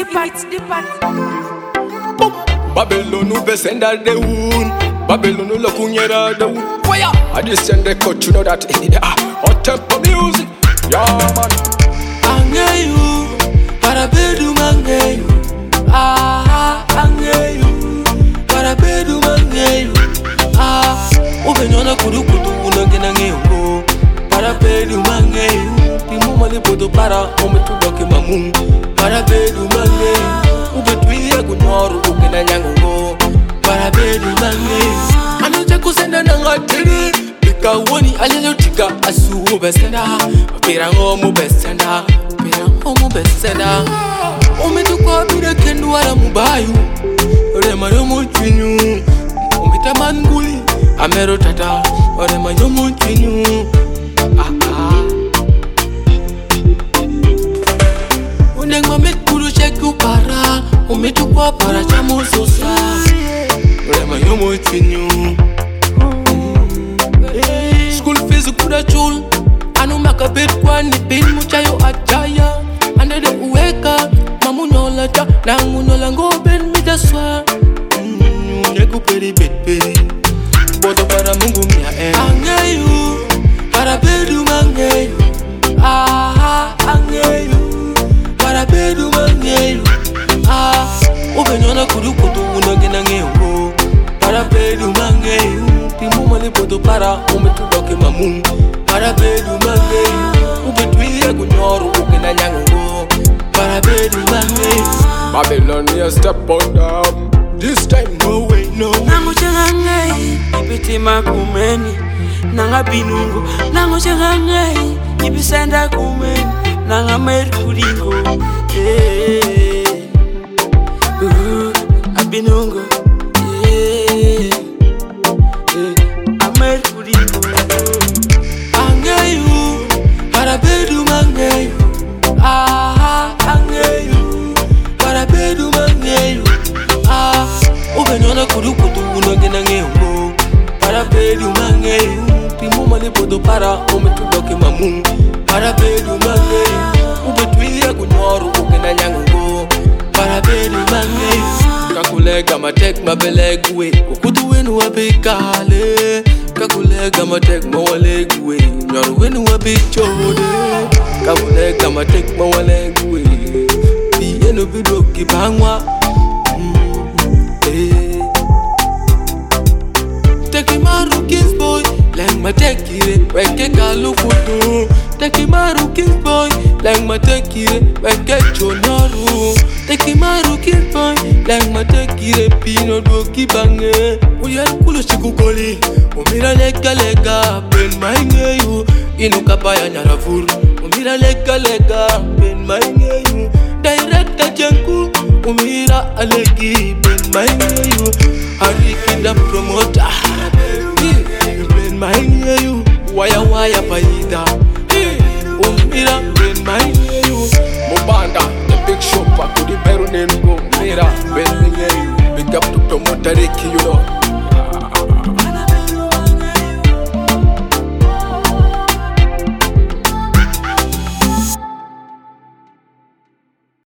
Babylon ube senda de un. Babylon ula kunyera de un. Fire! I just send the cut, you know that. Hot tempo music. Yeah, man. Angeyu, parabedu mangeyu. Angeyu, parabedu mangeyu. Ubenyona kudu unagena ngeyo. Parabedu mangeyu. Timu mali bodo para umetudoke mamu. Parabedu mangeyu. Ubetwiye kunyoru ukena nyango. Parabedu mangeyu. Anoja kusenda nangatiri. Tika woni ajejo tika asu ubesenda. Pirango mubesenda. Umetukwa bide kendu wala mubayu. Rema yomu chwinyu. Umita manguli amero tata. Rema yomu chwinyu. Unengwa mekuru cheku para. Umetukwa para chamu sosa. Rema yomu chwinyu. School fees kuda chul. Anu makabit kwa ni bin muchayo ajaya. Ande de uweka mamunyola cha nangunyola ngoben mijaswa. Nyeku peri betperi bodo para mungu mia Angeyu parabedu mangeyu. Angeyu parabedu mangeyu. Ubenyona kudu unagena ngeyo. Parabedu mangeyu. Timu mali bodo para umetudoke mamu. Parabedu mangeyu. Ubetwiye kunyoru ukena nyango. Parabedu mangeyu. Babylon, you step on down. This time, no way, no way. Nango changangai, ipitima kumeni. Nanga binungo, nango changangai, ipisenda kumeni. Nanga merkuringo, abinungo, amerkuringo. Angeyu, parabedu mangeyu. Angeyu, parabedu mangeyu. Ubenyona kudu unagena ngeyo. Parabedu mangeyu. Timu mali bodo para umetudoke mamu. Parabedu mangeyu. Ubetwiye kunyoru ukena nyango. Parabedu mangeyu. Kakulega matek mabelegwe. Ukudu wenu wabikale. Kakulega matek mawalegwe. Nyoru wenu wabichode. Kakulega matek mawalegwe. Biyenu bidoki bangwa. Take maru kiss boy, like my take it, weke kalu kutu. Take maru kiss boy, like my take it, weke chonaru. Take maru kiss boy, like my take it, pino do kibange. Uya kulo chikukoli, umira lega, ben maingeyu. Inuka paya nyaravuru, umira lega, ben maingeyu. Director janku, umira alegi, ben maingeyu. Arikida promoter, ben maingeyu. Waya paida, umira ben maingeyu. Mubanda, the big shop, I could be better than go. Mira, ben maingeyu. Big up to promoter Ricky, you know.